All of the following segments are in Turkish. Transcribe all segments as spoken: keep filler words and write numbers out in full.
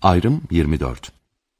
Ayrım yirmi dört.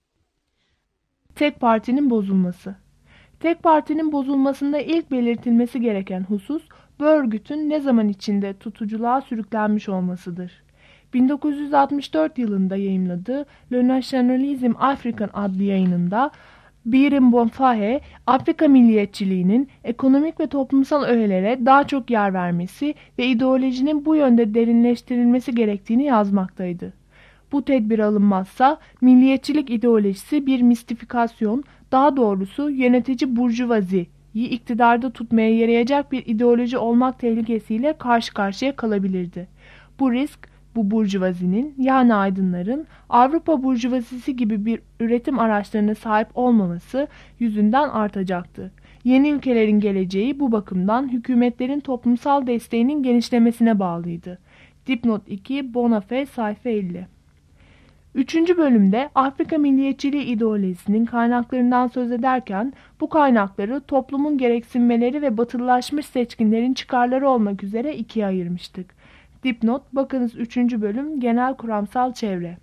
Tek partinin bozulması. Tek partinin bozulmasında ilk belirtilmesi gereken husus, bu örgütün ne zaman içinde tutuculuğa sürüklenmiş olmasıdır. bin dokuz yüz altmış dört yılında yayımladığı Le Nationalisme Africain adlı yayınında Birim Bonfahe, Afrika milliyetçiliğinin ekonomik ve toplumsal öğelere daha çok yer vermesi ve ideolojinin bu yönde derinleştirilmesi gerektiğini yazmaktaydı. Bu tedbir alınmazsa milliyetçilik ideolojisi bir mistifikasyon, daha doğrusu yönetici burjuvaziyi iktidarda tutmaya yarayacak bir ideoloji olmak tehlikesiyle karşı karşıya kalabilirdi. Bu risk, bu burjuvazinin yani aydınların Avrupa burjuvazisi gibi bir üretim araçlarına sahip olmaması yüzünden artacaktı. Yeni ülkelerin geleceği bu bakımdan hükümetlerin toplumsal desteğinin genişlemesine bağlıydı. Dipnot iki, Bonafé, sayfa elli. Üçüncü bölümde Afrika milliyetçiliği ideolojisinin kaynaklarından söz ederken bu kaynakları toplumun gereksinmeleri ve batılılaşmış seçkinlerin çıkarları olmak üzere ikiye ayırmıştık. Dipnot, bakınız üçüncü bölüm genel kuramsal çevre.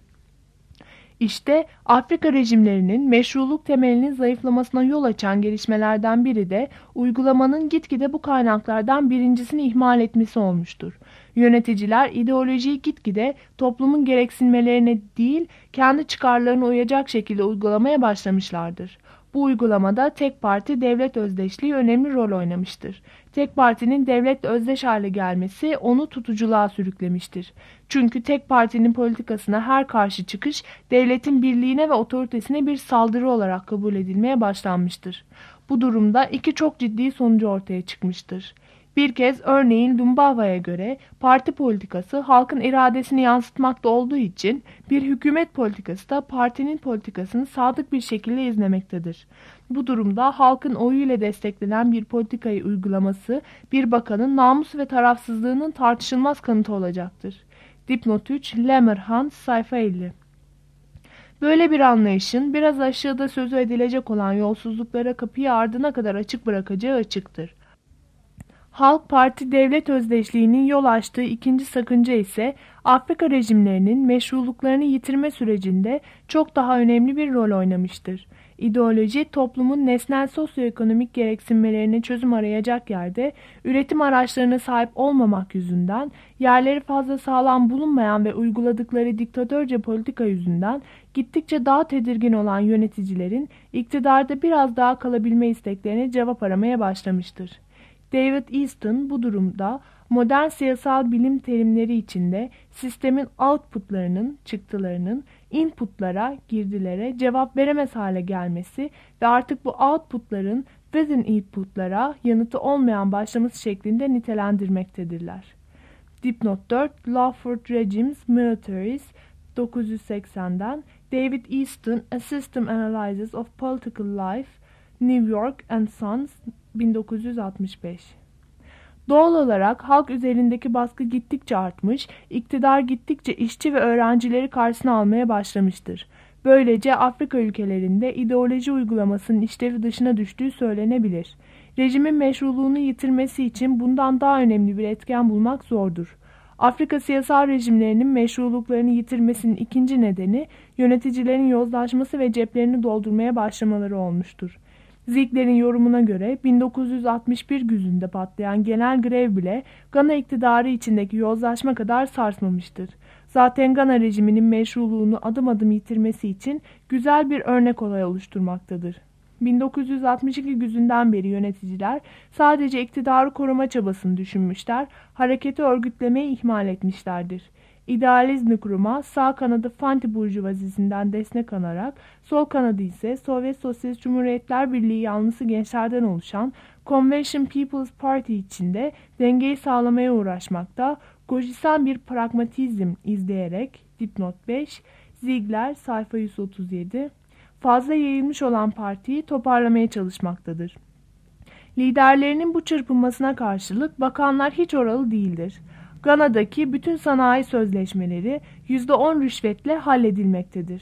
İşte Afrika rejimlerinin meşruluk temelinin zayıflamasına yol açan gelişmelerden biri de uygulamanın gitgide bu kaynaklardan birincisini ihmal etmesi olmuştur. Yöneticiler ideolojiyi gitgide toplumun gereksinmelerine değil, kendi çıkarlarına uyacak şekilde uygulamaya başlamışlardır. Bu uygulamada tek parti devlet özdeşliği önemli rol oynamıştır. Tek partinin devletle özdeş hale gelmesi onu tutuculuğa sürüklemiştir. Çünkü tek partinin politikasına her karşı çıkış devletin birliğine ve otoritesine bir saldırı olarak kabul edilmeye başlanmıştır. Bu durumda iki çok ciddi sonucu ortaya çıkmıştır. Bir kez örneğin Lumbawa'ya göre parti politikası halkın iradesini yansıtmakta olduğu için bir hükümet politikası da partinin politikasını sadık bir şekilde izlemektedir. Bu durumda halkın oyuyla desteklenen bir politikayı uygulaması bir bakanın namus ve tarafsızlığının tartışılmaz kanıtı olacaktır. Dipnot üç, Lemmerhans, sayfa elli. Böyle bir anlayışın biraz aşağıda sözü edilecek olan yolsuzluklara kapıyı ardına kadar açık bırakacağı açıktır. Halk Parti devlet özdeşliğinin yol açtığı ikinci sakınca ise Afrika rejimlerinin meşruluklarını yitirme sürecinde çok daha önemli bir rol oynamıştır. İdeoloji toplumun nesnel sosyoekonomik gereksinmelerine çözüm arayacak yerde üretim araçlarına sahip olmamak yüzünden, yerleri fazla sağlam bulunmayan ve uyguladıkları diktatörce politika yüzünden gittikçe daha tedirgin olan yöneticilerin iktidarda biraz daha kalabilme isteklerine cevap aramaya başlamıştır. David Easton bu durumda modern siyasal bilim terimleri içinde sistemin outputlarının, çıktılarının inputlara, girdilere cevap veremez hale gelmesi ve artık bu outputların within inputlara yanıtı olmayan başlaması şeklinde nitelendirmektedirler. Dipnot dört, Lawford Regimes, Militaries, dokuz yüz seksenden, David Easton, A System Analysis of Political Life, New York and Sons, bin dokuz yüz altmış beş. Doğal olarak halk üzerindeki baskı gittikçe artmış, iktidar gittikçe işçi ve öğrencileri karşısına almaya başlamıştır. Böylece Afrika ülkelerinde ideoloji uygulamasının işlevi dışına düştüğü söylenebilir. Rejimin meşruluğunu yitirmesi için bundan daha önemli bir etken bulmak zordur. Afrika siyasal rejimlerinin meşruluklarını yitirmesinin ikinci nedeni yöneticilerin yozlaşması ve ceplerini doldurmaya başlamaları olmuştur. Ziegler'in yorumuna göre bin dokuz yüz altmış bir güzünde patlayan genel grev bile Gana iktidarı içindeki yozlaşma kadar sarsmamıştır. Zaten Gana rejiminin meşruluğunu adım adım yitirmesi için güzel bir örnek olay oluşturmaktadır. bin dokuz yüz altmış iki güzünden beri yöneticiler sadece iktidarı koruma çabasını düşünmüşler, hareketi örgütlemeyi ihmal etmişlerdir. İdealizmi kuruma sağ kanadı Fanti Burjuvazisi'nden destek alarak, sol kanadı ise Sovyet Sosyalist Cumhuriyetler Birliği yanlısı gençlerden oluşan Convention People's Party içinde dengeyi sağlamaya uğraşmakta, gojisel bir pragmatizm izleyerek, dipnot beş, Ziegler, sayfa yüz otuz yedi, fazla yayılmış olan partiyi toparlamaya çalışmaktadır. Liderlerinin bu çırpınmasına karşılık bakanlar hiç oralı değildir. Gana'daki bütün sanayi sözleşmeleri yüzde on rüşvetle halledilmektedir.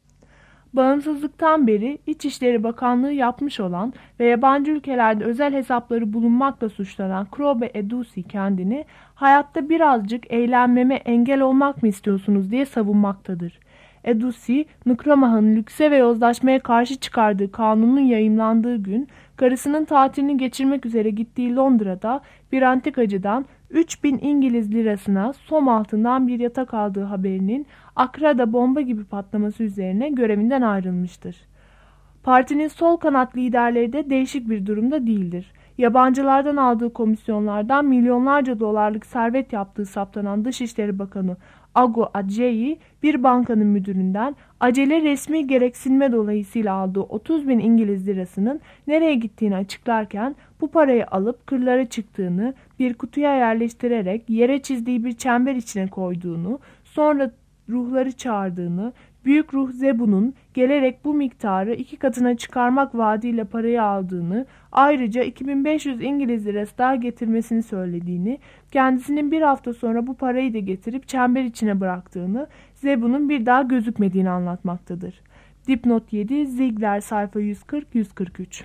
Bağımsızlıktan beri İçişleri Bakanlığı yapmış olan ve yabancı ülkelerde özel hesapları bulunmakla suçlanan Krobe Edusi kendini hayatta birazcık eğlenmeme engel olmak mı istiyorsunuz diye savunmaktadır. Edusi, Nkrumah'ın lükse ve yozlaşmaya karşı çıkardığı kanunun yayımlandığı gün, karısının tatilini geçirmek üzere gittiği Londra'da bir antikacıdan üç bin İngiliz lirasına som altından bir yatak aldığı haberinin Akra'da bomba gibi patlaması üzerine görevinden ayrılmıştır. Partinin sol kanat liderleri de değişik bir durumda değildir. Yabancılardan aldığı komisyonlardan milyonlarca dolarlık servet yaptığı saptanan Dışişleri Bakanı Ago Adjeyi, bir bankanın müdüründen acele resmi gereksinme dolayısıyla aldığı otuz bin İngiliz lirasının nereye gittiğini açıklarken, bu parayı alıp kırlara çıktığını, bir kutuya yerleştirerek yere çizdiği bir çember içine koyduğunu, sonra ruhları çağırdığını, büyük ruh Zebun'un gelerek bu miktarı iki katına çıkarmak vaadiyle parayı aldığını, ayrıca iki bin beş yüz İngiliz lirası daha getirmesini söylediğini, kendisinin bir hafta sonra bu parayı da getirip çember içine bıraktığını, Zebun'un bir daha gözükmediğini anlatmaktadır. Dipnot yedi, Ziegler sayfa yüz kırk yüz kırk üç.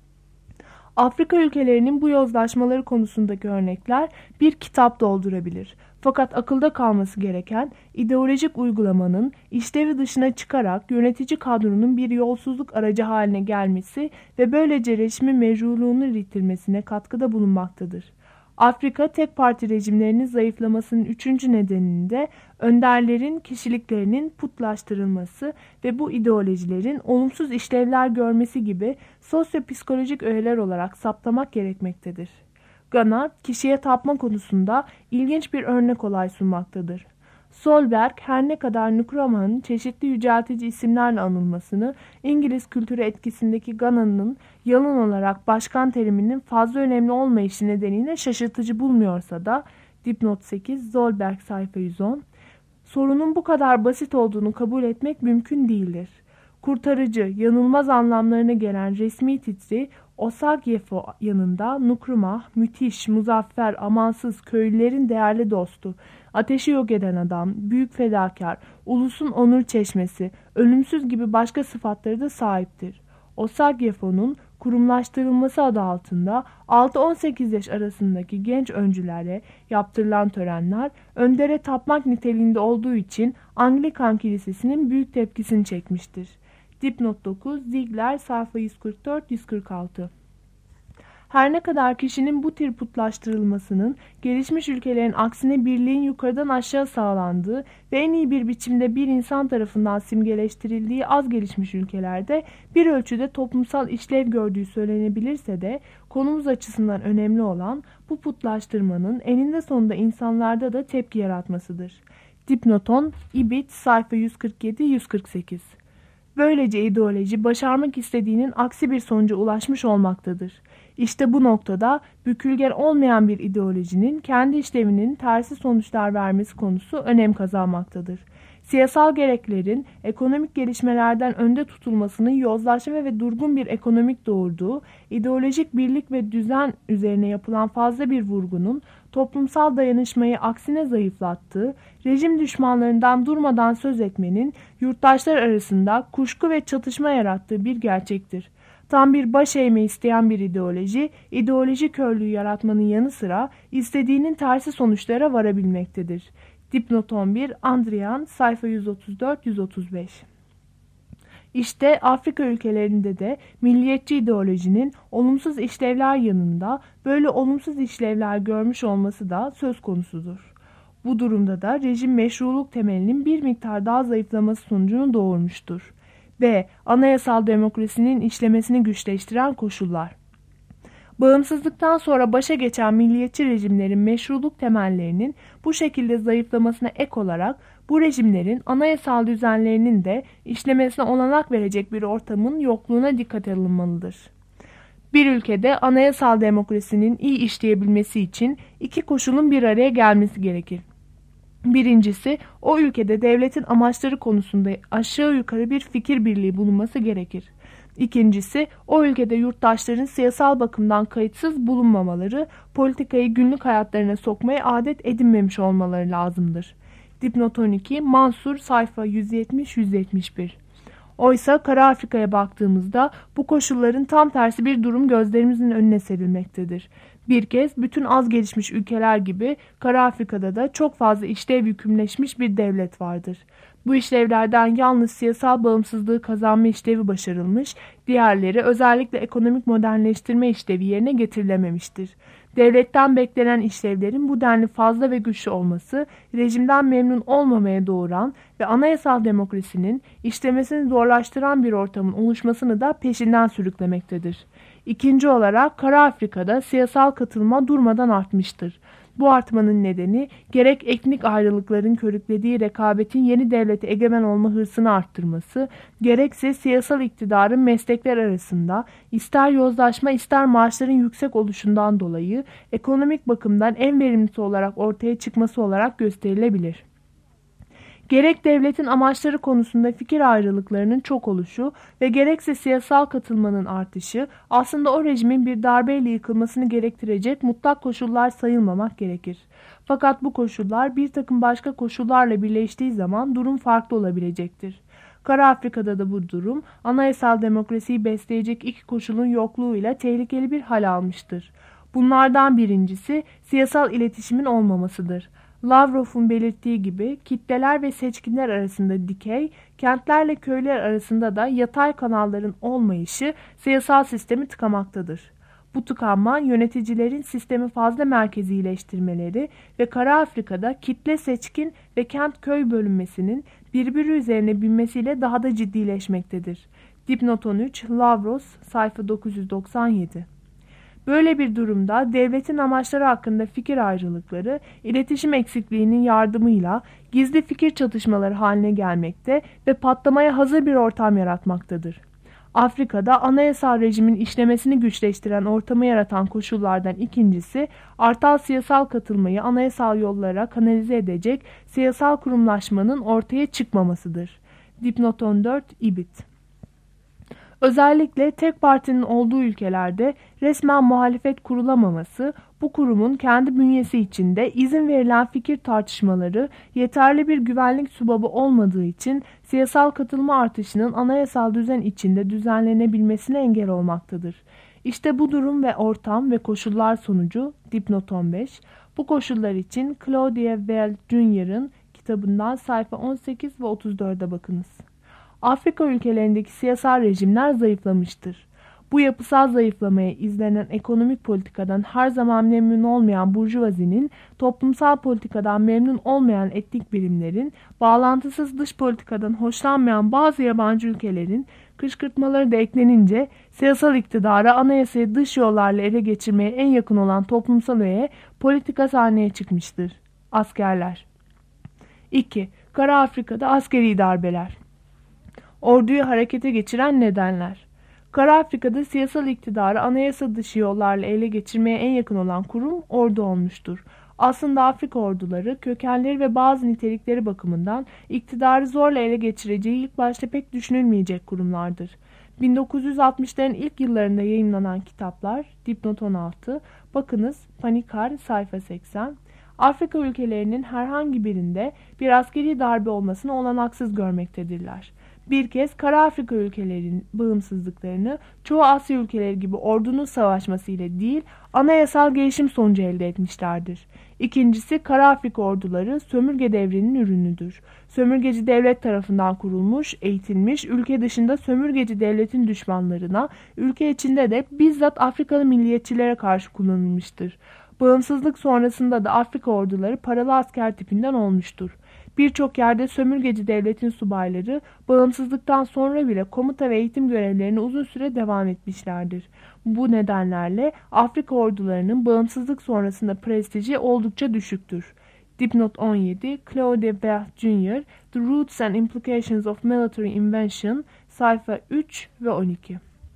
Afrika ülkelerinin bu yozlaşmaları konusundaki örnekler bir kitap doldurabilir. Fakat akılda kalması gereken, ideolojik uygulamanın işlevi dışına çıkarak yönetici kadronun bir yolsuzluk aracı haline gelmesi ve böylece rejimin meşruluğunu yitirmesine katkıda bulunmaktadır. Afrika tek parti rejimlerinin zayıflamasının üçüncü nedeninin de önderlerin kişiliklerinin putlaştırılması ve bu ideolojilerin olumsuz işlevler görmesi gibi sosyopsikolojik öğeler olarak saptamak gerekmektedir. Gana, kişiye tapma konusunda ilginç bir örnek olay sunmaktadır. Solberg, her ne kadar Nkrumah'ın çeşitli yüceltici isimlerle anılmasını, İngiliz kültürü etkisindeki Gana'nın yalın olarak başkan teriminin fazla önemli olmayışı nedeniyle şaşırtıcı bulmuyorsa da, dipnot sekiz, Solberg sayfa yüz on, sorunun bu kadar basit olduğunu kabul etmek mümkün değildir. Kurtarıcı, yanılmaz anlamlarına gelen resmi titri Osagyefo yanında Nkrumah, müthiş, muzaffer, amansız, köylülerin değerli dostu, ateşi yok eden adam, büyük fedakar, ulusun onur çeşmesi, ölümsüz gibi başka sıfatları da sahiptir. Osagyefo'nun kurumlaştırılması adı altında altı on sekiz yaş arasındaki genç öncülere yaptırılan törenler, öndere tapmak niteliğinde olduğu için Anglikan Kilisesi'nin büyük tepkisini çekmiştir. Dipnot dokuz, Ziegler sayfa yüz kırk dört yüz kırk altı. Her ne kadar kişinin bu tür putlaştırılmasının gelişmiş ülkelerin aksine birliğin yukarıdan aşağı sağlandığı ve en iyi bir biçimde bir insan tarafından simgeleştirildiği az gelişmiş ülkelerde bir ölçüde toplumsal işlev gördüğü söylenebilirse de, konumuz açısından önemli olan bu putlaştırmanın eninde sonunda insanlarda da tepki yaratmasıdır. Dipnot on, İbit sayfa yüz kırk yedi yüz kırk sekiz. Böylece ideoloji başarmak istediğinin aksi bir sonuca ulaşmış olmaktadır. İşte bu noktada bükülgen olmayan bir ideolojinin kendi işlevinin tersi sonuçlar vermesi konusu önem kazanmaktadır. Siyasal gereklerin ekonomik gelişmelerden önde tutulmasının yozlaşma ve durgun bir ekonomik doğurduğu, ideolojik birlik ve düzen üzerine yapılan fazla bir vurgunun toplumsal dayanışmayı aksine zayıflattığı, rejim düşmanlarından durmadan söz etmenin yurttaşlar arasında kuşku ve çatışma yarattığı bir gerçektir. Tam bir baş eğme isteyen bir ideoloji, ideoloji körlüğü yaratmanın yanı sıra istediğinin tersi sonuçlara varabilmektedir. Dipnot on bir, Andrian, sayfa yüz otuz dört yüz otuz beş. İşte Afrika ülkelerinde de milliyetçi ideolojinin olumsuz işlevler yanında böyle olumsuz işlevler görmüş olması da söz konusudur. Bu durumda da rejim meşruluk temelinin bir miktar daha zayıflaması sonucunu doğurmuştur. B. Anayasal demokrasinin işlemesini güçleştiren koşullar. Bağımsızlıktan sonra başa geçen milliyetçi rejimlerin meşruluk temellerinin bu şekilde zayıflamasına ek olarak bu rejimlerin anayasal düzenlerinin de işlemesine olanak verecek bir ortamın yokluğuna dikkat alınmalıdır. Bir ülkede anayasal demokrasinin iyi işleyebilmesi için iki koşulun bir araya gelmesi gerekir. Birincisi, o ülkede devletin amaçları konusunda aşağı yukarı bir fikir birliği bulunması gerekir. İkincisi, o ülkede yurttaşların siyasal bakımdan kayıtsız bulunmamaları, politikayı günlük hayatlarına sokmaya adet edinmemiş olmaları lazımdır. Dipnot on iki, Mansur sayfa yüz yetmiş yüz yetmiş bir. Oysa Kara Afrika'ya baktığımızda bu koşulların tam tersi bir durum gözlerimizin önüne serilmektedir. Bir kez bütün az gelişmiş ülkeler gibi Kara Afrika'da da çok fazla işlev yükümleşmiş bir devlet vardır. Bu işlevlerden yalnız siyasal bağımsızlığı kazanma işlevi başarılmış, diğerleri özellikle ekonomik modernleştirme işlevi yerine getirilememiştir. Devletten beklenen işlevlerin bu denli fazla ve güçlü olması, rejimden memnun olmamaya doğuran ve anayasal demokrasinin işlemesini zorlaştıran bir ortamın oluşmasını da peşinden sürüklemektedir. İkinci olarak Kara Afrika'da siyasal katılma durmadan artmıştır. Bu artmanın nedeni gerek etnik ayrılıkların körüklediği rekabetin yeni devlete egemen olma hırsını arttırması, gerekse siyasal iktidarın meslekler arasında ister yozlaşma ister maaşların yüksek oluşundan dolayı ekonomik bakımdan en verimlisi olarak ortaya çıkması olarak gösterilebilir. Gerek devletin amaçları konusunda fikir ayrılıklarının çok oluşu ve gerekse siyasal katılmanın artışı aslında o rejimin bir darbeyle yıkılmasını gerektirecek mutlak koşullar sayılmamak gerekir. Fakat bu koşullar bir takım başka koşullarla birleştiği zaman durum farklı olabilecektir. Kara Afrika'da da bu durum anayasal demokrasiyi besleyecek iki koşulun yokluğuyla tehlikeli bir hal almıştır. Bunlardan birincisi siyasal iletişimin olmamasıdır. Lavrov'un belirttiği gibi kitleler ve seçkinler arasında dikey, kentlerle köyler arasında da yatay kanalların olmayışı siyasal sistemi tıkamaktadır. Bu tıkanma yöneticilerin sistemi fazla merkezileştirmeleri ve Kara Afrika'da kitle seçkin ve kent köy bölünmesinin birbiri üzerine binmesiyle daha da ciddileşmektedir. Dipnot on üç, Lavros, sayfa dokuz yüz doksan yedi. Böyle bir durumda devletin amaçları hakkında fikir ayrılıkları, iletişim eksikliğinin yardımıyla gizli fikir çatışmaları haline gelmekte ve patlamaya hazır bir ortam yaratmaktadır. Afrika'da anayasal rejimin işlemesini güçleştiren ortamı yaratan koşullardan ikincisi, artan siyasal katılmayı anayasal yollara kanalize edecek siyasal kurumlaşmanın ortaya çıkmamasıdır. Dipnot on dört, İbit. Özellikle tek partinin olduğu ülkelerde resmen muhalefet kurulamaması, bu kurumun kendi bünyesi içinde izin verilen fikir tartışmaları yeterli bir güvenlik subabı olmadığı için siyasal katılma artışının anayasal düzen içinde düzenlenebilmesine engel olmaktadır. İşte bu durum ve ortam ve koşullar sonucu dipnot on beş, bu koşullar için Claudia Weil Junior'ın kitabından sayfa on sekiz ve otuz dörde bakınız. Afrika ülkelerindeki siyasal rejimler zayıflamıştır. Bu yapısal zayıflamaya izlenen ekonomik politikadan her zaman memnun olmayan burjuvazinin, toplumsal politikadan memnun olmayan etnik birimlerin, bağlantısız dış politikadan hoşlanmayan bazı yabancı ülkelerin kışkırtmaları da eklenince siyasal iktidara anayasayı dış yollarla ele geçirmeye en yakın olan toplumsal öğe politika sahneye çıkmıştır. Askerler. iki. Kara Afrika'da askeri darbeler. Orduyu harekete geçiren nedenler. Kara Afrika'da siyasal iktidarı anayasa dışı yollarla ele geçirmeye en yakın olan kurum ordu olmuştur. Aslında Afrika orduları kökenleri ve bazı nitelikleri bakımından iktidarı zorla ele geçireceği ilk başta pek düşünülmeyecek kurumlardır. bin dokuz yüz altmışların ilk yıllarında yayınlanan kitaplar, dipnot on altı, bakınız Panikar sayfa seksen, Afrika ülkelerinin herhangi birinde bir askeri darbe olmasını olanaksız görmektedirler. Bir kez Kara Afrika ülkelerinin bağımsızlıklarını çoğu Asya ülkeleri gibi ordunun savaşması ile değil, anayasal gelişim sonucu elde etmişlerdir. İkincisi, Kara Afrika orduları sömürge devrinin ürünüdür. Sömürgeci devlet tarafından kurulmuş, eğitilmiş, ülke dışında sömürgeci devletin düşmanlarına, ülke içinde de bizzat Afrikalı milliyetçilere karşı kullanılmıştır. Bağımsızlık sonrasında da Afrika orduları paralı asker tipinden olmuştur. Birçok yerde sömürgeci devletin subayları bağımsızlıktan sonra bile komuta ve eğitim görevlerine uzun süre devam etmişlerdir. Bu nedenlerle Afrika ordularının bağımsızlık sonrasında prestiji oldukça düşüktür. Dipnot on yedi, Claudia Weil Junior, The Roots and Implications of Military Invention, sayfa üç ve on iki.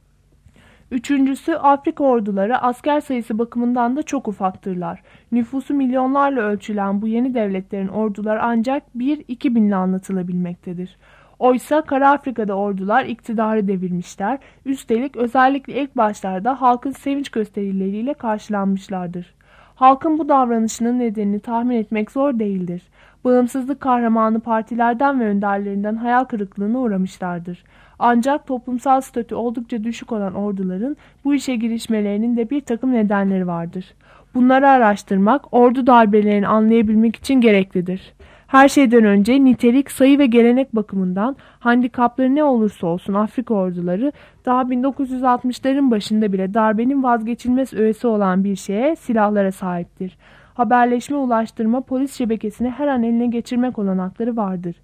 Üçüncüsü, Afrika orduları asker sayısı bakımından da çok ufaktırlar. Nüfusu milyonlarla ölçülen bu yeni devletlerin orduları ancak bir iki binle anlatılabilmektedir. Oysa Kara Afrika'da ordular iktidarı devirmişler, üstelik özellikle ilk başlarda halkın sevinç gösterileriyle karşılanmışlardır. Halkın bu davranışının nedenini tahmin etmek zor değildir. Bağımsızlık kahramanı partilerden ve önderlerinden hayal kırıklığına uğramışlardır. Ancak toplumsal statü oldukça düşük olan orduların bu işe girişmelerinin de bir takım nedenleri vardır. Bunları araştırmak, ordu darbelerini anlayabilmek için gereklidir. Her şeyden önce nitelik, sayı ve gelenek bakımından handikapları ne olursa olsun Afrika orduları daha bin dokuz yüz altmışların başında bile darbenin vazgeçilmez öğesi olan bir şeye, silahlara sahiptir. Haberleşme, ulaştırma, polis şebekesini her an eline geçirmek olanakları vardır.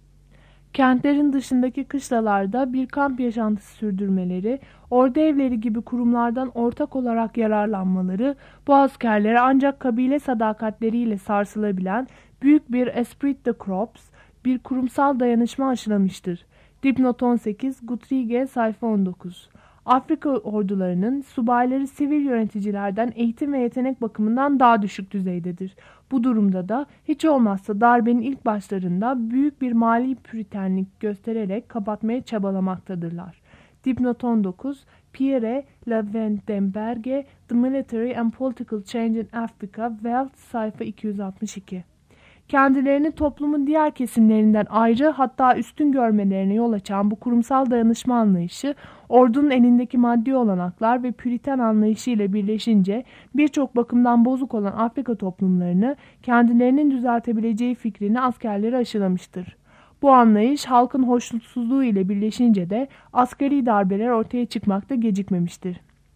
Kentlerin dışındaki kışlalarda bir kamp yaşantısı sürdürmeleri, ordu evleri gibi kurumlardan ortak olarak yararlanmaları, bu askerlere ancak kabile sadakatleriyle sarsılabilen büyük bir esprit de corps, bir kurumsal dayanışma aşılamıştır. Dipnot on sekiz, Gutrige, sayfa on dokuz. Afrika ordularının subayları sivil yöneticilerden eğitim ve yetenek bakımından daha düşük düzeydedir. Bu durumda da hiç olmazsa darbenin ilk başlarında büyük bir mali püritenlik göstererek kapatmaya çabalamaktadırlar. Dipnot on dokuz, Pierre Lavendenberg'e The Military and Political Change in Africa, Welt, sayfa iki yüz altmış iki. Kendilerini toplumun diğer kesimlerinden ayrı, hatta üstün görmelerine yol açan bu kurumsal dayanışma anlayışı, ordunun elindeki maddi olanaklar ve Püriten anlayışı ile birleşince birçok bakımdan bozuk olan Afrika toplumlarını kendilerinin düzeltebileceği fikrini askerlere aşılamıştır. Bu anlayış halkın hoşnutsuzluğu ile birleşince de askeri darbeler ortaya çıkmakta gecikmemiştir.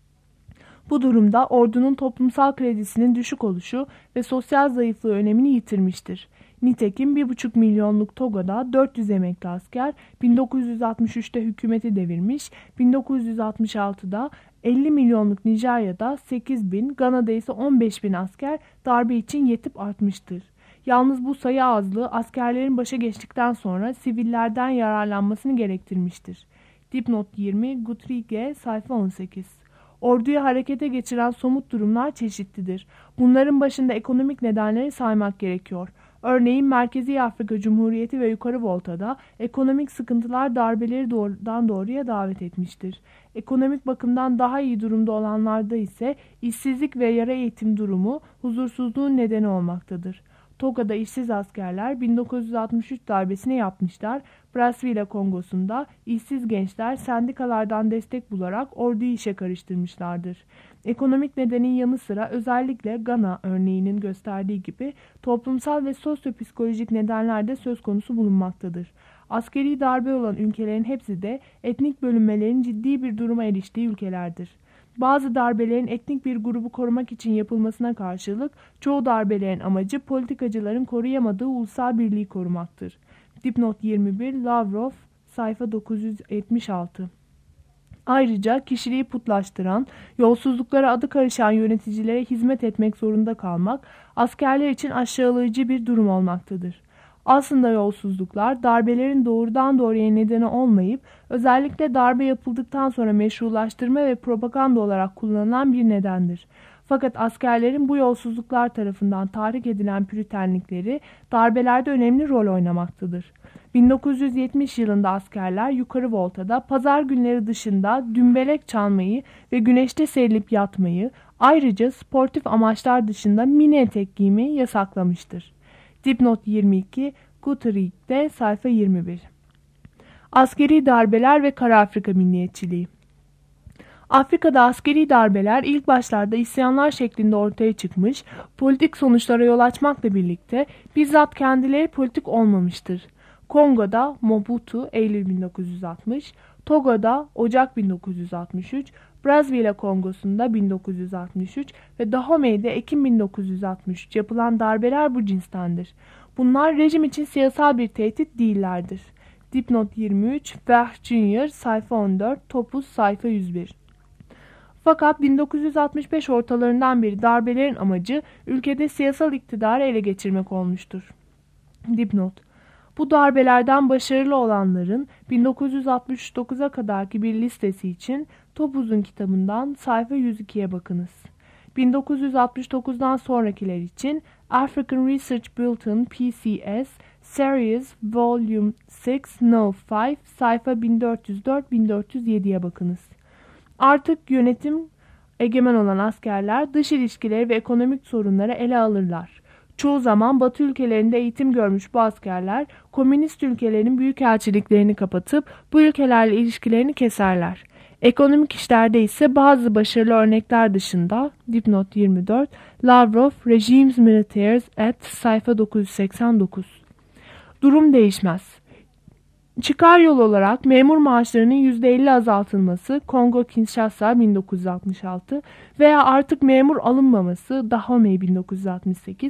Bu durumda ordunun toplumsal kredisinin düşük oluşu ve sosyal zayıflığı önemini yitirmiştir. Nitekim bir buçuk milyonluk Togo'da dört yüz emekli asker bin dokuz yüz altmış üçte hükümeti devirmiş, bin dokuz yüz altmış altıda elli milyonluk Nijerya'da sekiz bin, Gana'da ise on beş bin asker darbe için yetip artmıştır. Yalnız bu sayı azlığı askerlerin başa geçtikten sonra sivillerden yararlanmasını gerektirmiştir. Dipnot yirmi, Gutrige, sayfa on sekiz. Orduyu harekete geçiren somut durumlar çeşitlidir. Bunların başında ekonomik nedenleri saymak gerekiyor. Örneğin Merkezi Afrika Cumhuriyeti ve Yukarı Volta'da ekonomik sıkıntılar darbeleri doğrudan doğruya davet etmiştir. Ekonomik bakımdan daha iyi durumda olanlarda ise işsizlik ve yara eğitim durumu huzursuzluğun nedeni olmaktadır. Toga'da işsiz askerler bin dokuz yüz altmış üç darbesini yapmışlar. Brazzaville Kongosu'nda işsiz gençler sendikalardan destek bularak orduyu işe karıştırmışlardır. Ekonomik nedenin yanı sıra özellikle Gana örneğinin gösterdiği gibi toplumsal ve sosyopsikolojik nedenler de söz konusu bulunmaktadır. Askeri darbe olan ülkelerin hepsi de etnik bölünmelerin ciddi bir duruma eriştiği ülkelerdir. Bazı darbelerin etnik bir grubu korumak için yapılmasına karşılık çoğu darbelerin amacı politikacıların koruyamadığı ulusal birliği korumaktır. Dipnot yirmi bir, Lavrov, sayfa dokuz yüz yetmiş altı. Ayrıca kişiliği putlaştıran, yolsuzluklara adı karışan yöneticilere hizmet etmek zorunda kalmak, askerler için aşağılayıcı bir durum olmaktadır. Aslında yolsuzluklar darbelerin doğrudan doğruya nedeni olmayıp özellikle darbe yapıldıktan sonra meşrulaştırma ve propaganda olarak kullanılan bir nedendir. Fakat askerlerin bu yolsuzluklar tarafından tahrik edilen püritenlikleri darbelerde önemli rol oynamaktadır. bin dokuz yüz yetmiş yılında askerler Yukarı Volta'da pazar günleri dışında dümbelek çalmayı ve güneşte serilip yatmayı, ayrıca sportif amaçlar dışında mini etek giymeyi yasaklamıştır. Dipnot yirmi iki, Gutrig'de, sayfa yirmi bir. Askeri darbeler ve Kara Afrika milliyetçiliği. Afrika'da askeri darbeler ilk başlarda isyanlar şeklinde ortaya çıkmış, politik sonuçlara yol açmakla birlikte bizzat kendileri politik olmamıştır. Kongo'da Mobutu Eylül bin dokuz yüz altmış, Togo'da Ocak bin dokuz yüz altmış üç, Brazzaville Kongosu'nda bin dokuz yüz altmış üç ve Dahome'de Ekim bin dokuz yüz altmış üç yapılan darbeler bu cinstendir. Bunlar rejim için siyasal bir tehdit değillerdir. Dipnot yirmi üç, Verh Junior, sayfa on dört, Topuz, sayfa yüz bir. Fakat bin dokuz yüz altmış beş ortalarından beri darbelerin amacı ülkede siyasal iktidarı ele geçirmek olmuştur. Dipnot: bu darbelerden başarılı olanların bin dokuz yüz altmış dokuza kadarki bir listesi için Topuz'un kitabından sayfa yüz ikiye bakınız. bin dokuz yüz altmış dokuzdan sonrakiler için African Research Bulletin P C S Series Volume altı No beş sayfa bin dört yüz dört bin dört yüz yediye bakınız. Artık yönetim egemen olan askerler dış ilişkileri ve ekonomik sorunları ele alırlar. Çoğu zaman Batı ülkelerinde eğitim görmüş bu askerler, komünist ülkelerin büyükelçiliklerini kapatıp bu ülkelerle ilişkilerini keserler. Ekonomik işlerde ise bazı başarılı örnekler dışında, dipnot yirmi dört, Lavrov, Regimes Militaires et, sayfa dokuz yüz seksen dokuz. Durum değişmez. Çıkar yol olarak memur maaşlarının yüzde elli azaltılması Kongo-Kinshasa bin dokuz yüz altmış altı veya artık memur alınmaması Dahomey bin dokuz yüz altmış sekiz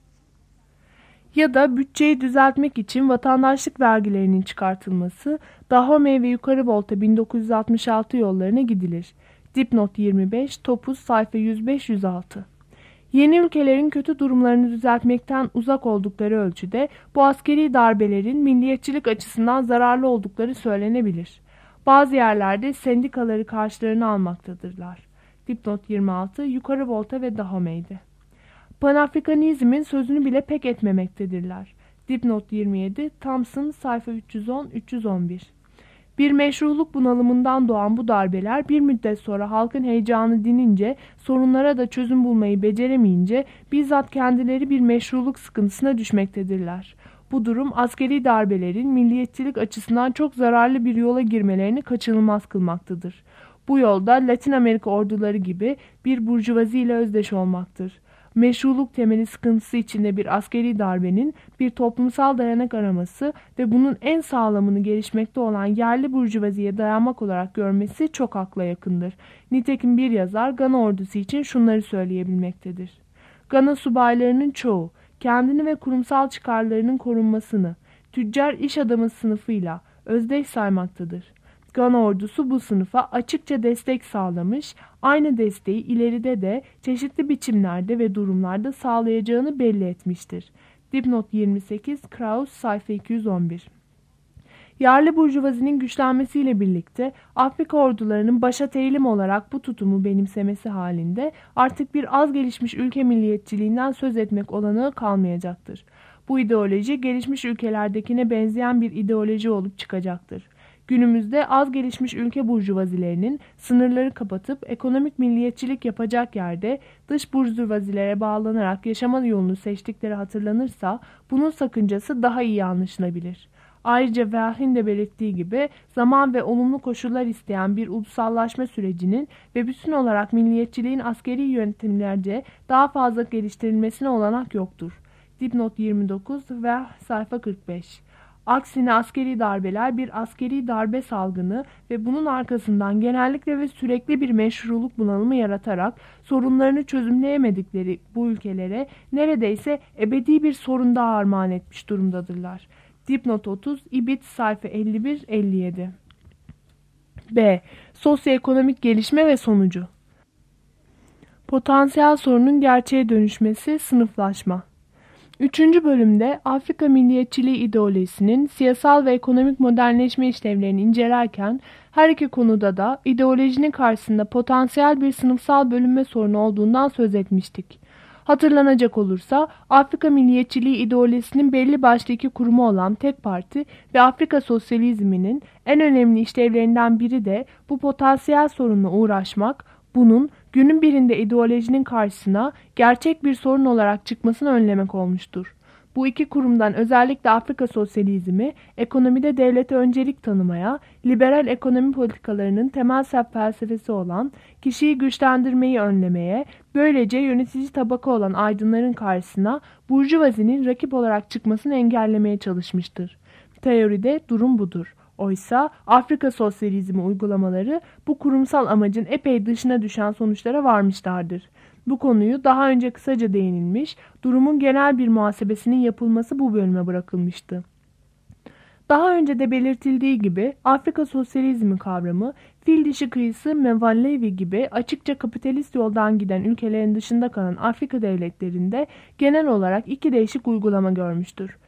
ya da bütçeyi düzeltmek için vatandaşlık vergilerinin çıkartılması Dahomey ve Yukarı Volta bin dokuz yüz altmış altı yollarına gidilir. Dipnot yirmi beş, Topuz sayfa yüz beş yüz altı. Yeni ülkelerin kötü durumlarını düzeltmekten uzak oldukları ölçüde bu askeri darbelerin milliyetçilik açısından zararlı oldukları söylenebilir. Bazı yerlerde sendikaları karşılarına almaktadırlar. Dipnot yirmi altı, Yukarı Volta ve Dahomey'de. Panafrikanizmin sözünü bile pek etmemektedirler. Dipnot yirmi yedi, Thompson sayfa üç yüz on üç yüz on bir. Bir meşruluk bunalımından doğan bu darbeler bir müddet sonra halkın heyecanı dinince, sorunlara da çözüm bulmayı beceremeyince bizzat kendileri bir meşruluk sıkıntısına düşmektedirler. Bu durum askeri darbelerin milliyetçilik açısından çok zararlı bir yola girmelerini kaçınılmaz kılmaktadır. Bu yolda Latin Amerika orduları gibi bir burjuvazi ile özdeş olmaktır. Meşruluk temeli sıkıntısı içinde bir askeri darbenin bir toplumsal dayanak araması ve bunun en sağlamını gelişmekte olan yerli burjuvaziye dayanmak olarak görmesi çok akla yakındır. Nitekim bir yazar Gana ordusu için şunları söyleyebilmektedir. Gana subaylarının çoğu kendini ve kurumsal çıkarlarının korunmasını tüccar iş adamı sınıfıyla özdeş saymaktadır. Gana ordusu bu sınıfa açıkça destek sağlamış, aynı desteği ileride de çeşitli biçimlerde ve durumlarda sağlayacağını belli etmiştir. Dipnot yirmi sekiz, Kraus sayfa iki yüz on bir. Yerli burjuvazinin güçlenmesiyle birlikte Afrika ordularının başa eğilim olarak bu tutumu benimsemesi halinde artık bir az gelişmiş ülke milliyetçiliğinden söz etmek olanağı kalmayacaktır. Bu ideoloji gelişmiş ülkelerdekine benzeyen bir ideoloji olup çıkacaktır. Günümüzde az gelişmiş ülke burjuvazilerinin sınırları kapatıp ekonomik milliyetçilik yapacak yerde dış burjuvazilere bağlanarak yaşama yolunu seçtikleri hatırlanırsa bunun sakıncası daha iyi anlaşılabilir. Ayrıca Verheyen de belirttiği gibi zaman ve olumlu koşullar isteyen bir ulusallaşma sürecinin ve bütün olarak milliyetçiliğin askeri yönetimlerce daha fazla geliştirilmesine olanak yoktur. Dipnot yirmi dokuz ve sayfa kırk beş. Aksine askeri darbeler bir askeri darbe salgını ve bunun arkasından genellikle ve sürekli bir meşruluk bunalımı yaratarak sorunlarını çözümleyemedikleri bu ülkelere neredeyse ebedi bir sorun daha armağan etmiş durumdadırlar. Dipnot otuz, İbit sayfa elli bir elli yedi. B. Sosyoekonomik gelişme ve sonucu. Potansiyel sorunun gerçeğe dönüşmesi, sınıflaşma. Üçüncü bölümde Afrika milliyetçiliği ideolojisinin siyasal ve ekonomik modernleşme işlevlerini incelerken her iki konuda da ideolojinin karşısında potansiyel bir sınıfsal bölünme sorunu olduğundan söz etmiştik. Hatırlanacak olursa Afrika milliyetçiliği ideolojisinin belli başlı iki kurumu olan Tek Parti ve Afrika sosyalizminin en önemli işlevlerinden biri de bu potansiyel sorunla uğraşmak, bunun günün birinde ideolojinin karşısına gerçek bir sorun olarak çıkmasını önlemek olmuştur. Bu iki kurumdan özellikle Afrika sosyalizmi, ekonomide devlete öncelik tanımaya, liberal ekonomi politikalarının temel felsefesi olan kişiyi güçlendirmeyi önlemeye, böylece yönetici tabaka olan aydınların karşısına burjuvazinin rakip olarak çıkmasını engellemeye çalışmıştır. Teoride durum budur. Oysa Afrika sosyalizmi uygulamaları bu kurumsal amacın epey dışına düşen sonuçlara varmışlardır. Bu konuyu daha önce kısaca değinilmiş, durumun genel bir muhasebesinin yapılması bu bölüme bırakılmıştı. Daha önce de belirtildiği gibi Afrika sosyalizmi kavramı fil dişi kıyısı Mevalevi gibi açıkça kapitalist yoldan giden ülkelerin dışında kalan Afrika devletlerinde genel olarak iki değişik uygulama görmüştür.